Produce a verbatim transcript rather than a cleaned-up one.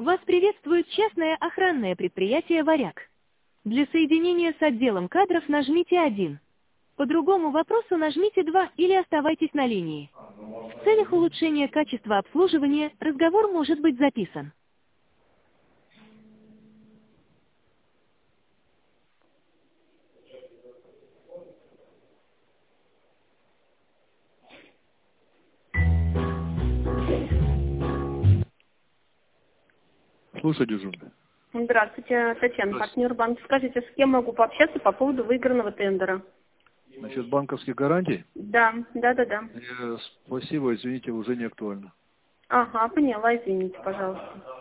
Вас приветствует частное охранное предприятие «Варяг». Для соединения с отделом кадров нажмите один. По другому вопросу нажмите два или оставайтесь на линии. В целях улучшения качества обслуживания разговор может быть записан. Слушай, дежурный. Здравствуйте, Татьяна, партнер банка. Скажите, с кем могу пообщаться по поводу выигранного тендера? Насчет банковских гарантий? Да, да, да, да. Э, Спасибо, извините, уже не актуально. Ага, поняла, извините, пожалуйста.